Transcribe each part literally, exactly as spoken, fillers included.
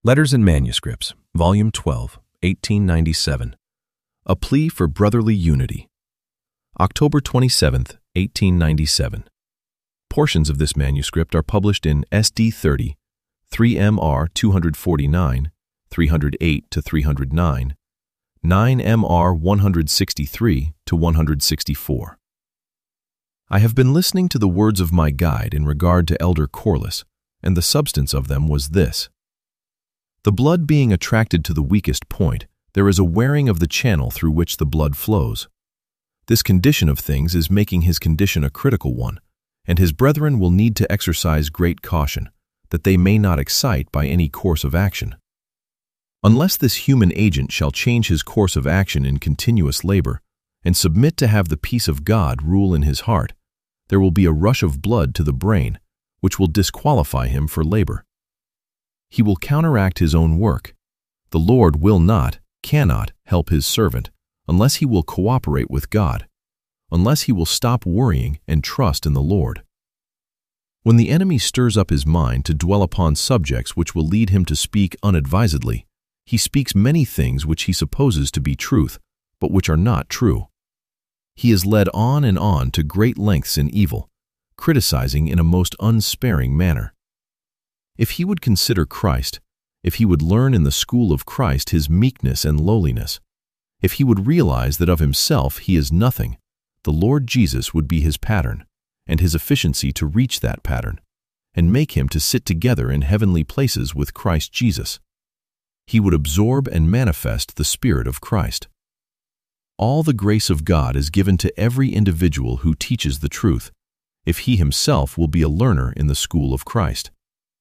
Letters and Manuscripts, Volume twelve, eighteen ninety-seven. A Plea for Brotherly Unity. October twenty-seventh, eighteen ninety-seven. Portions of this manuscript are published in S D thirty, three M R two forty-nine, three oh eight to three oh nine, nine M R one sixty-three to one sixty-four. I have been listening to the words of my guide in regard to Elder Corliss, and the substance of them was this. The blood being attracted to the weakest point, there is a wearing of the channel through which the blood flows. This condition of things is making his condition a critical one, and his brethren will need to exercise great caution, that they may not excite by any course of action. Unless this human agent shall change his course of action in continuous labor, and submit to have the peace of God rule in his heart, there will be a rush of blood to the brain, which will disqualify him for labor. He will counteract his own work. The Lord will not, cannot, help his servant unless he will cooperate with God, unless he will stop worrying and trust in the Lord. When the enemy stirs up his mind to dwell upon subjects which will lead him to speak unadvisedly, he speaks many things which he supposes to be truth, but which are not true. He is led on and on to great lengths in evil, criticizing in a most unsparing manner. If he would consider Christ, if he would learn in the school of Christ his meekness and lowliness, if he would realize that of himself he is nothing, the Lord Jesus would be his pattern, and his efficiency to reach that pattern, and make him to sit together in heavenly places with Christ Jesus. He would absorb and manifest the Spirit of Christ. All the grace of God is given to every individual who teaches the truth, if he himself will be a learner in the school of Christ.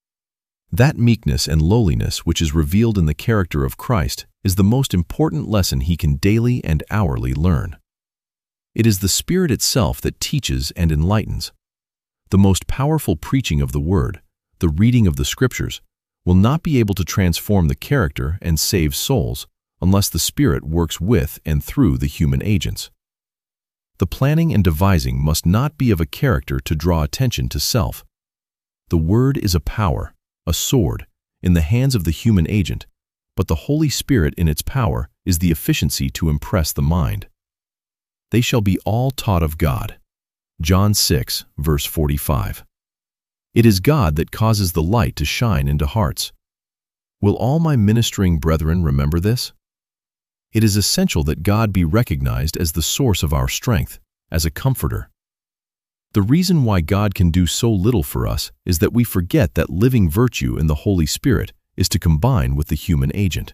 That meekness and lowliness which is revealed in the character of Christ is the most important lesson he can daily and hourly learn. It is the Spirit itself that teaches and enlightens. The most powerful preaching of the Word, the reading of the Scriptures, will not be able to transform the character and save souls unless the Spirit works with and through the human agents. The planning and devising must not be of a character to draw attention to self. The Word is a power, a sword, in the hands of the human agent, but the Holy Spirit in its power is the efficiency to impress the mind. They shall be all taught of God. John six, verse forty-five. It is God that causes the light to shine into hearts. Will all my ministering brethren remember this? It is essential that God be recognized as the source of our strength, as a comforter. The reason why God can do so little for us is that we forget that living virtue in the Holy Spirit is to combine with the human agent.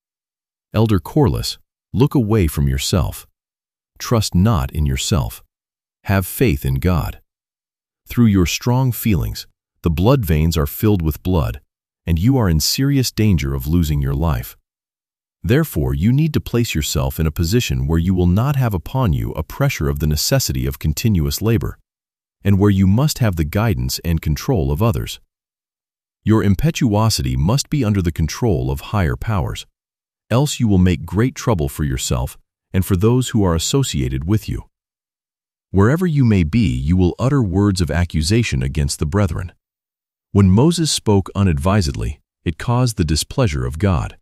Elder Corliss, look away from yourself. Trust not in yourself. Have faith in God. Through your strong feelings, the blood veins are filled with blood, and you are in serious danger of losing your life. Therefore, you need to place yourself in a position where you will not have upon you a pressure of the necessity of continuous labor, and where you must have the guidance and control of others. Your impetuosity must be under the control of higher powers, else you will make great trouble for yourself and for those who are associated with you. Wherever you may be, you will utter words of accusation against the brethren. When Moses spoke unadvisedly, it caused the displeasure of God.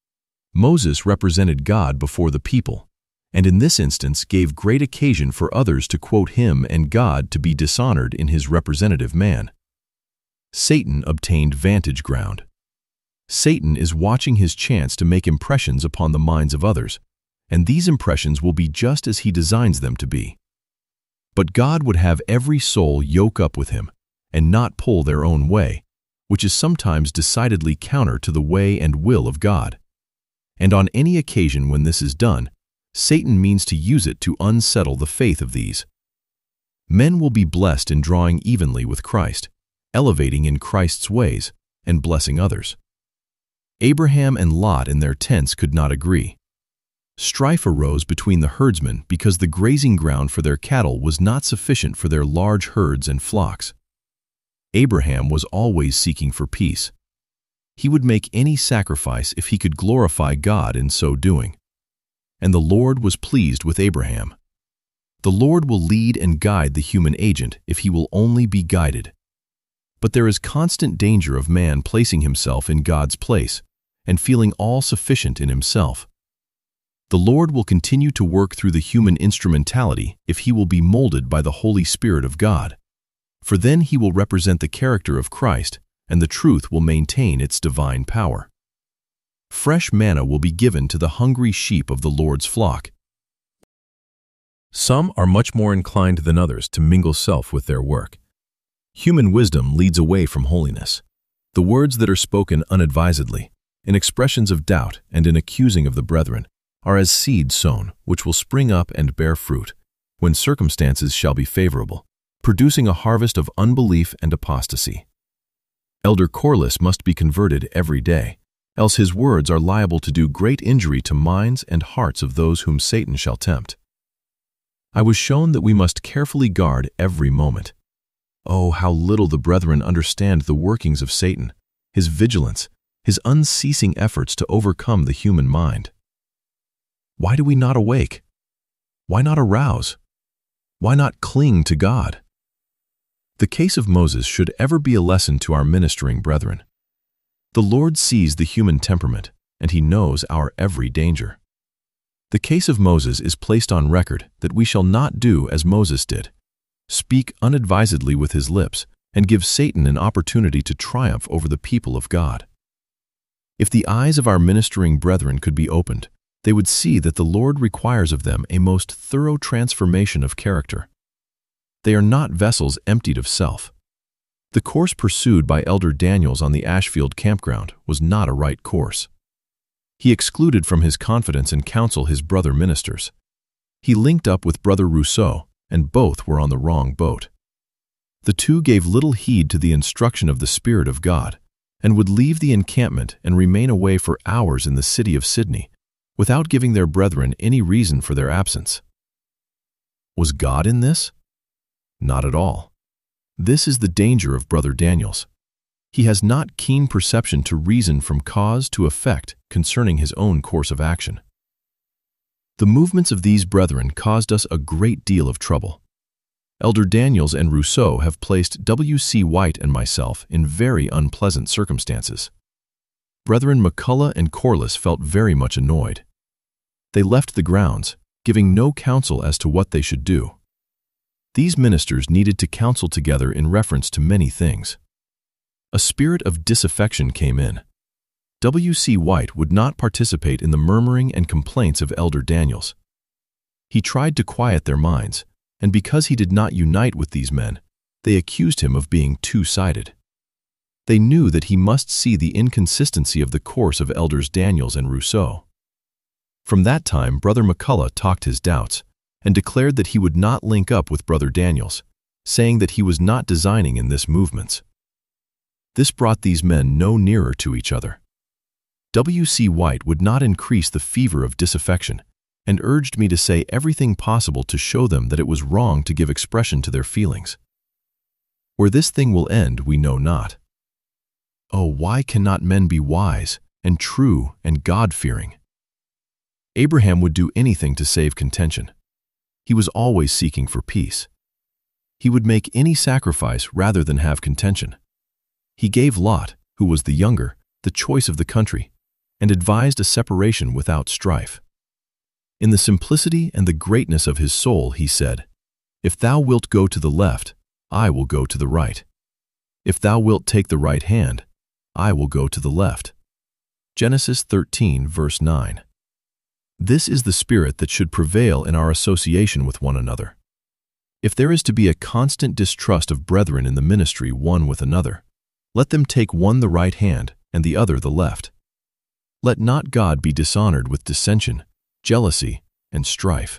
Moses represented God before the people, and in this instance gave great occasion for others to quote him and God to be dishonored in his representative man. Satan obtained vantage ground. Satan is watching his chance to make impressions upon the minds of others, and these impressions will be just as he designs them to be. But God would have every soul yoke up with him, and not pull their own way, which is sometimes decidedly counter to the way and will of God. And on any occasion when this is done, Satan means to use it to unsettle the faith of these. Men will be blessed in drawing evenly with Christ, elevating in Christ's ways, and blessing others. Abraham and Lot in their tents could not agree. Strife arose between the herdsmen because the grazing ground for their cattle was not sufficient for their large herds and flocks. Abraham was always seeking for peace. He would make any sacrifice if he could glorify God in so doing. And the Lord was pleased with Abraham. The Lord will lead and guide the human agent if he will only be guided. But there is constant danger of man placing himself in God's place, and feeling all-sufficient in himself. The Lord will continue to work through the human instrumentality if he will be molded by the Holy Spirit of God, for then he will represent the character of Christ, and the truth will maintain its divine power. Fresh manna will be given to the hungry sheep of the Lord's flock. Some are much more inclined than others to mingle self with their work. Human wisdom leads away from holiness. The words that are spoken unadvisedly, in expressions of doubt and in accusing of the brethren, are as seed sown, which will spring up and bear fruit, when circumstances shall be favorable, producing a harvest of unbelief and apostasy. Elder Corliss must be converted every day, else his words are liable to do great injury to minds and hearts of those whom Satan shall tempt. I was shown that we must carefully guard every moment. Oh, how little the brethren understand the workings of Satan, his vigilance, his unceasing efforts to overcome the human mind. Why do we not awake? Why not arouse? Why not cling to God? The case of Moses should ever be a lesson to our ministering brethren. The Lord sees the human temperament, and he knows our every danger. The case of Moses is placed on record that we shall not do as Moses did, speak unadvisedly with his lips, and give Satan an opportunity to triumph over the people of God. If the eyes of our ministering brethren could be opened, they would see that the Lord requires of them a most thorough transformation of character. They are not vessels emptied of self. The course pursued by Elder Daniels on the Ashfield campground was not a right course. He excluded from his confidence and counsel his brother ministers. He linked up with Brother Rousseau, and both were on the wrong boat. The two gave little heed to the instruction of the Spirit of God, and would leave the encampment and remain away for hours in the city of Sydney, without giving their brethren any reason for their absence. Was God in this? Not at all. This is the danger of Brother Daniels. He has not keen perception to reason from cause to effect concerning his own course of action. The movements of these brethren caused us a great deal of trouble. Elder Daniels and Rousseau have placed W C White and myself in very unpleasant circumstances. Brethren McCullough and Corliss felt very much annoyed. They left the grounds, giving no counsel as to what they should do. These ministers needed to counsel together in reference to many things. A spirit of disaffection came in. W C White would not participate in the murmuring and complaints of Elder Daniels. He tried to quiet their minds, and because he did not unite with these men, they accused him of being two-sided. They knew that he must see the inconsistency of the course of Elders Daniels and Rousseau. From that time, Brother McCullough talked his doubts, and declared that he would not link up with Brother Daniels, saying that he was not designing in this movements. This brought these men no nearer to each other. W C White would not increase the fever of disaffection, and urged me to say everything possible to show them that it was wrong to give expression to their feelings. Where this thing will end, we know not. Oh, why cannot men be wise, and true, and God-fearing? Abraham would do anything to save contention. He was always seeking for peace. He would make any sacrifice rather than have contention. He gave Lot, who was the younger, the choice of the country, and advised a separation without strife. In the simplicity and the greatness of his soul, he said, "If thou wilt go to the left, I will go to the right. If thou wilt take the right hand, I will go to the left." Genesis thirteen, verse nine. This is the spirit that should prevail in our association with one another. If there is to be a constant distrust of brethren in the ministry one with another, let them take one the right hand and the other the left. Let not God be dishonored with dissension, jealousy, and strife.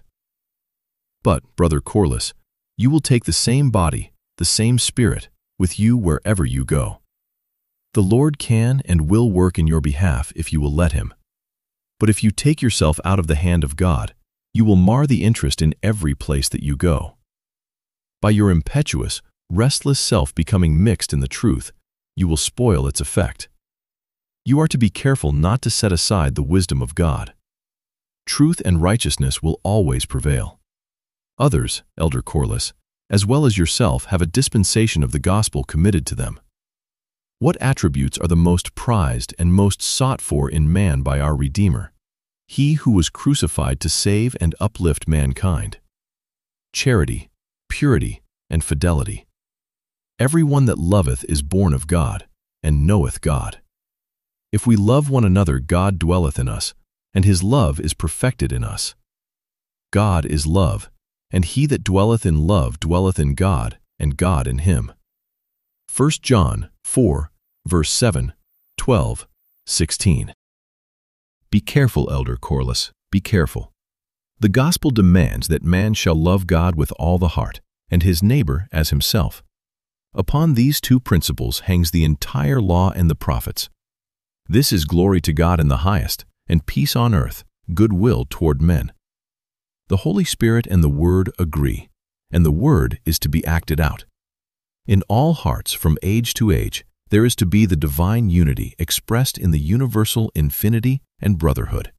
But, Brother Corliss, you will take the same body, the same spirit, with you wherever you go. The Lord can and will work in your behalf if you will let him. But if you take yourself out of the hand of God, you will mar the interest in every place that you go. By your impetuous, restless self becoming mixed in the truth, you will spoil its effect. You are to be careful not to set aside the wisdom of God. Truth and righteousness will always prevail. Others, Elder Corliss, as well as yourself, have a dispensation of the gospel committed to them. What attributes are the most prized and most sought for in man by our Redeemer, he who was crucified to save and uplift mankind? Charity, purity, and fidelity. Every one that loveth is born of God, and knoweth God. If we love one another, God dwelleth in us, and his love is perfected in us. God is love, and he that dwelleth in love dwelleth in God, and God in him. First John four, verse seven, twelve, sixteen. Be careful, Elder Corliss, be careful. The gospel demands that man shall love God with all the heart, and his neighbor as himself. Upon these two principles hangs the entire law and the prophets. This is glory to God in the highest, and peace on earth, goodwill toward men. The Holy Spirit and the Word agree, and the Word is to be acted out. In all hearts from age to age, there is to be the divine unity expressed in the universal infinity and brotherhood.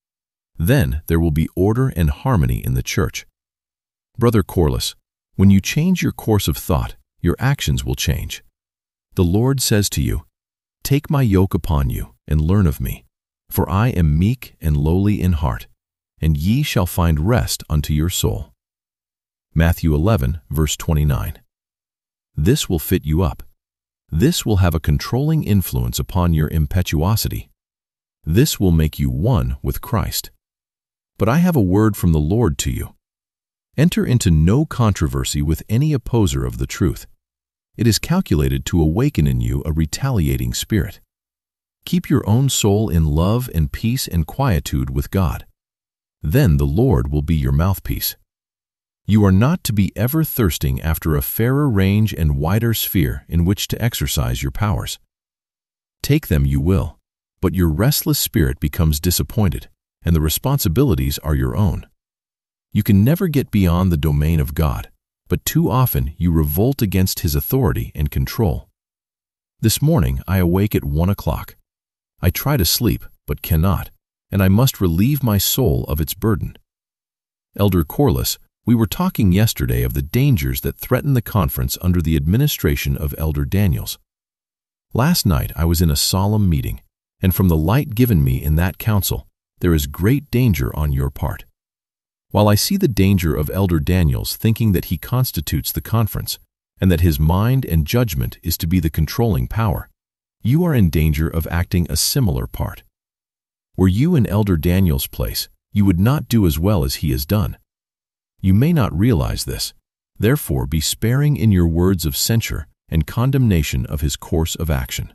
Then there will be order and harmony in the church. Brother Corliss, when you change your course of thought, your actions will change. The Lord says to you, "Take my yoke upon you, and learn of me, for I am meek and lowly in heart, and ye shall find rest unto your soul." Matthew eleven, verse twenty-nine. This will fit you up. This will have a controlling influence upon your impetuosity. This will make you one with Christ. But I have a word from the Lord to you. Enter into no controversy with any opposer of the truth. It is calculated to awaken in you a retaliating spirit. Keep your own soul in love and peace and quietude with God. Then the Lord will be your mouthpiece. You are not to be ever thirsting after a fairer range and wider sphere in which to exercise your powers. Take them you will, but your restless spirit becomes disappointed, and the responsibilities are your own. You can never get beyond the domain of God, but too often you revolt against his authority and control. This morning I awake at one o'clock. I try to sleep, but cannot, and I must relieve my soul of its burden. Elder Corliss, we were talking yesterday of the dangers that threaten the conference under the administration of Elder Daniels. Last night I was in a solemn meeting, and from the light given me in that council, there is great danger on your part. While I see the danger of Elder Daniels thinking that he constitutes the conference, and that his mind and judgment is to be the controlling power, you are in danger of acting a similar part. Were you in Elder Daniels' place, you would not do as well as he has done. You may not realize this, therefore be sparing in your words of censure and condemnation of his course of action.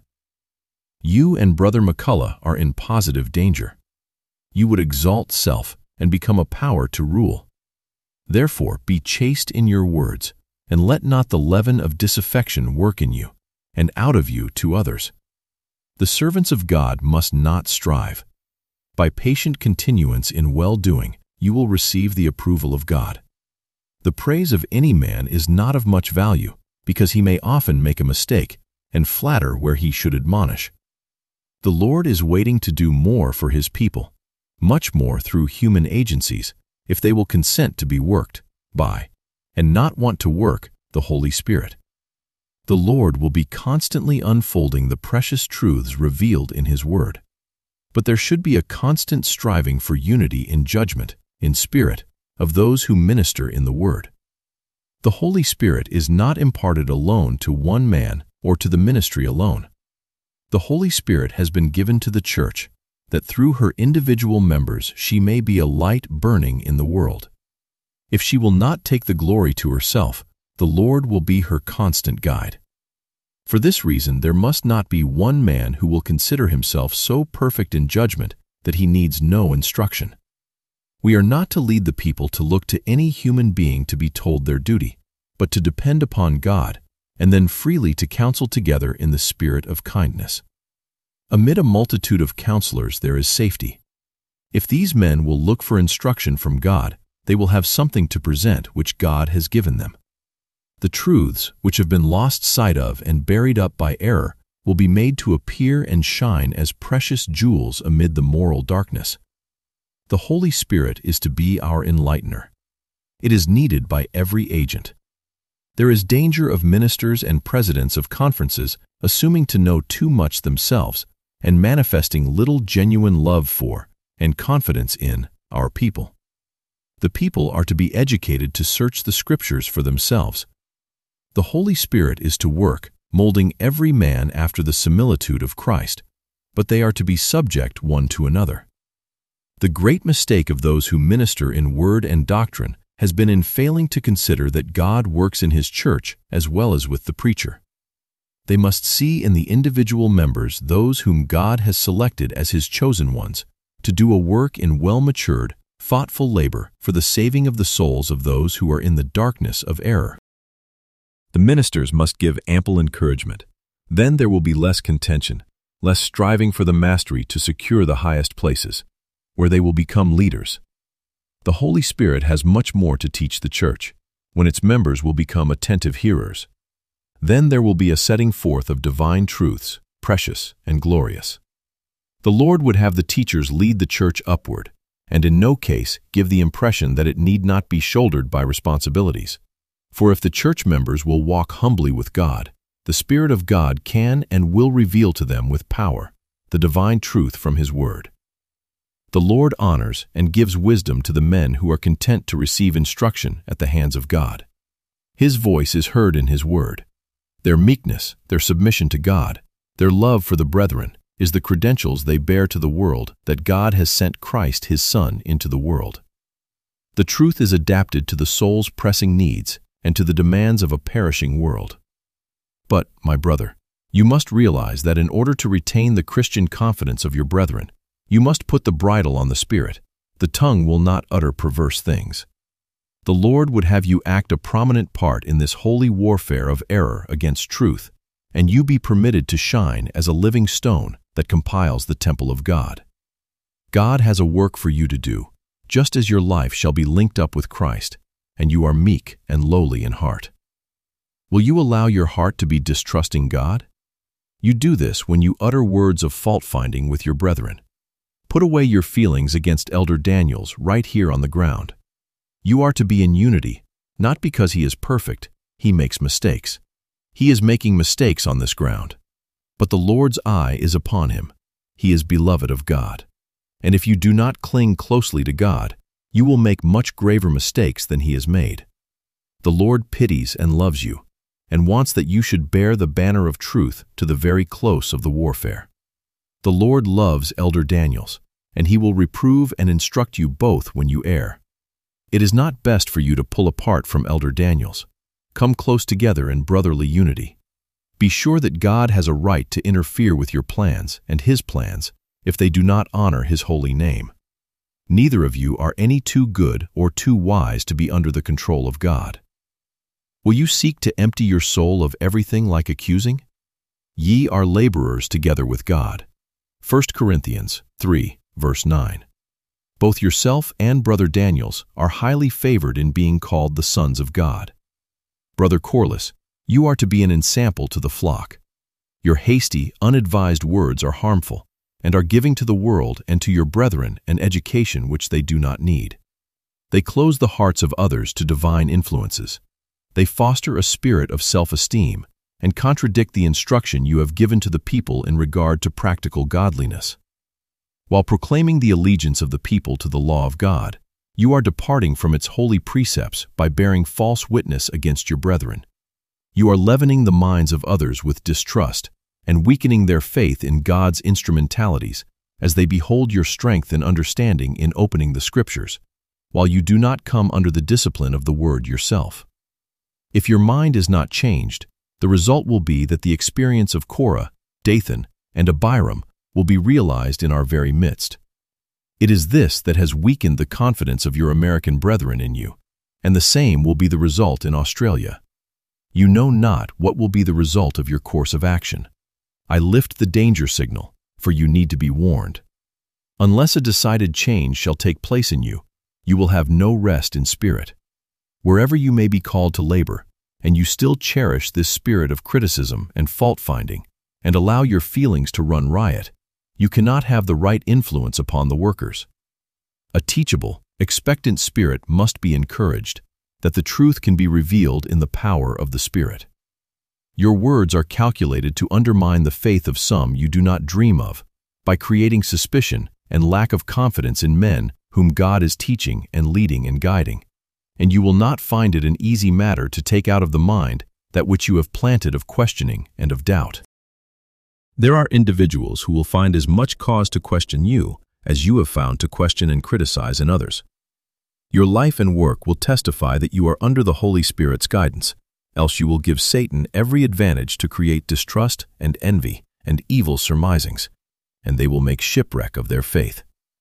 You and Brother McCullough are in positive danger. You would exalt self and become a power to rule. Therefore be chaste in your words, and let not the leaven of disaffection work in you, and out of you to others. The servants of God must not strive. By patient continuance in well-doing, you will receive the approval of God. The praise of any man is not of much value, because he may often make a mistake, and flatter where he should admonish. The Lord is waiting to do more for his people, much more through human agencies, if they will consent to be worked by, and not want to work, the Holy Spirit. The Lord will be constantly unfolding the precious truths revealed in his word. But there should be a constant striving for unity in judgment, in spirit, of those who minister in the word. The Holy Spirit is not imparted alone to one man or to the ministry alone. The Holy Spirit has been given to the church, that through her individual members she may be a light burning in the world. If she will not take the glory to herself, the Lord will be her constant guide. For this reason there must not be one man who will consider himself so perfect in judgment that he needs no instruction. We are not to lead the people to look to any human being to be told their duty, but to depend upon God, and then freely to counsel together in the spirit of kindness. Amid a multitude of counselors there is safety. If these men will look for instruction from God, they will have something to present which God has given them. The truths, which have been lost sight of and buried up by error, will be made to appear and shine as precious jewels amid the moral darkness. The Holy Spirit is to be our enlightener. It is needed by every agent. There is danger of ministers and presidents of conferences assuming to know too much themselves and manifesting little genuine love for and confidence in our people. The people are to be educated to search the Scriptures for themselves. The Holy Spirit is to work, molding every man after the similitude of Christ, but they are to be subject one to another. The great mistake of those who minister in word and doctrine has been in failing to consider that God works in His church as well as with the preacher. They must see in the individual members those whom God has selected as His chosen ones to do a work in well-matured, thoughtful labor for the saving of the souls of those who are in the darkness of error. The ministers must give ample encouragement. Then there will be less contention, less striving for the mastery to secure the highest places, where they will become leaders. The Holy Spirit has much more to teach the church, when its members will become attentive hearers. Then there will be a setting forth of divine truths, precious and glorious. The Lord would have the teachers lead the church upward, and in no case give the impression that it need not be shouldered by responsibilities. For if the church members will walk humbly with God, the Spirit of God can and will reveal to them with power the divine truth from His Word. The Lord honors and gives wisdom to the men who are content to receive instruction at the hands of God. His voice is heard in His Word. Their meekness, their submission to God, their love for the brethren, is the credentials they bear to the world that God has sent Christ His Son into the world. The truth is adapted to the soul's pressing needs and to the demands of a perishing world. But, my brother, you must realize that in order to retain the Christian confidence of your brethren, you must put the bridle on the Spirit. The tongue will not utter perverse things. The Lord would have you act a prominent part in this holy warfare of error against truth, and you be permitted to shine as a living stone that compiles the temple of God. God has a work for you to do, just as your life shall be linked up with Christ, and you are meek and lowly in heart. Will you allow your heart to be distrusting God? You do this when you utter words of fault-finding with your brethren. Put away your feelings against Elder Daniels right here on the ground. You are to be in unity, not because he is perfect, he makes mistakes. He is making mistakes on this ground. But the Lord's eye is upon him. He is beloved of God. And if you do not cling closely to God, you will make much graver mistakes than he has made. The Lord pities and loves you, and wants that you should bear the banner of truth to the very close of the warfare. The Lord loves Elder Daniels, and he will reprove and instruct you both when you err. It is not best for you to pull apart from Elder Daniels. Come close together in brotherly unity. Be sure that God has a right to interfere with your plans and his plans if they do not honor his holy name. Neither of you are any too good or too wise to be under the control of God. Will you seek to empty your soul of everything like accusing? Ye are laborers together with God. First Corinthians three, verse nine. Both yourself and Brother Daniels are highly favored in being called the sons of God. Brother Corliss, you are to be an ensample to the flock. Your hasty, unadvised words are harmful, and are giving to the world and to your brethren an education which they do not need. They close the hearts of others to divine influences. They foster a spirit of self-esteem and contradict the instruction you have given to the people in regard to practical godliness. While proclaiming the allegiance of the people to the law of God, you are departing from its holy precepts by bearing false witness against your brethren. You are leavening the minds of others with distrust and weakening their faith in God's instrumentalities as they behold your strength and understanding in opening the Scriptures, while you do not come under the discipline of the Word yourself. If your mind is not changed, the result will be that the experience of Korah, Dathan, and Abiram will be realized in our very midst. It is this that has weakened the confidence of your American brethren in you, and the same will be the result in Australia. You know not what will be the result of your course of action. I lift the danger signal, for you need to be warned. Unless a decided change shall take place in you, you will have no rest in spirit. Wherever you may be called to labor, and you still cherish this spirit of criticism and fault-finding, and allow your feelings to run riot, you cannot have the right influence upon the workers. A teachable, expectant spirit must be encouraged. that the truth can be revealed in the power of the Spirit. Your words are calculated to undermine the faith of some you do not dream of, by creating suspicion and lack of confidence in men whom God is teaching and leading and guiding, and you will not find it an easy matter to take out of the mind that which you have planted of questioning and of doubt. There are individuals who will find as much cause to question you as you have found to question and criticize in others. Your life and work will testify that you are under the Holy Spirit's guidance, else you will give Satan every advantage to create distrust and envy and evil surmisings, and they will make shipwreck of their faith.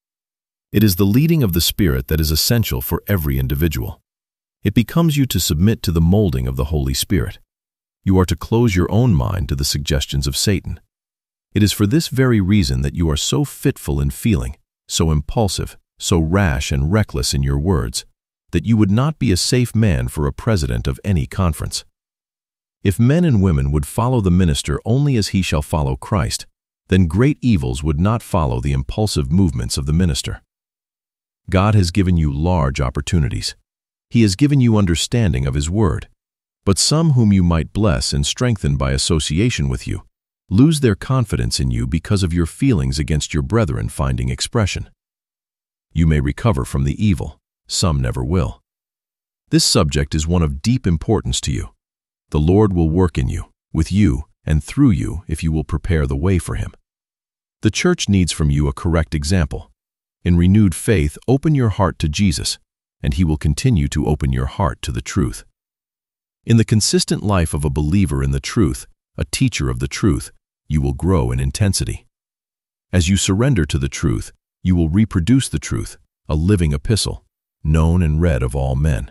It is the leading of the Spirit that is essential for every individual. It becomes you to submit to the molding of the Holy Spirit. You are to close your own mind to the suggestions of Satan. It is for this very reason that you are so fitful in feeling, so impulsive, so rash and reckless in your words, that you would not be a safe man for a president of any conference. If men and women would follow the minister only as he shall follow Christ, then great evils would not follow the impulsive movements of the minister. God has given you large opportunities. He has given you understanding of His word. But some whom you might bless and strengthen by association with you lose their confidence in you because of your feelings against your brethren finding expression. You may recover from the evil. Some never will. This subject is one of deep importance to you. The Lord will work in you, with you, and through you if you will prepare the way for Him. The church needs from you a correct example. In renewed faith, open your heart to Jesus, and He will continue to open your heart to the truth. In the consistent life of a believer in the truth, a teacher of the truth, you will grow in intensity. As you surrender to the truth, you will reproduce the truth, a living epistle, known and read of all men.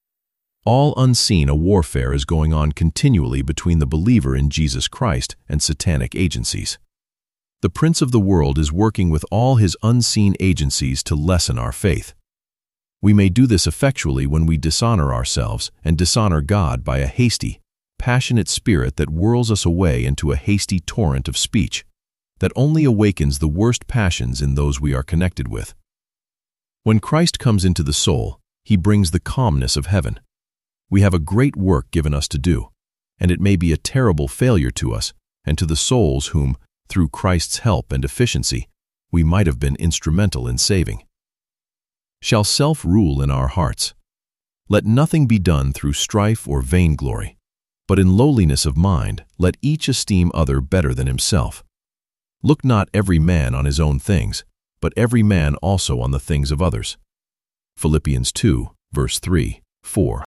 All unseen a warfare is going on continually between the believer in Jesus Christ and satanic agencies. The prince of the world is working with all his unseen agencies to lessen our faith. We may do this effectually when we dishonor ourselves and dishonor God by a hasty, passionate spirit that whirls us away into a hasty torrent of speech that only awakens the worst passions in those we are connected with. When Christ comes into the soul, He brings the calmness of heaven. We have a great work given us to do, and it may be a terrible failure to us and to the souls whom, through Christ's help and efficiency, we might have been instrumental in saving. Shall self rule in our hearts? Let nothing be done through strife or vainglory, but in lowliness of mind let each esteem other better than himself. Look not every man on his own things, but every man also on the things of others. Philippians two, verse three, four.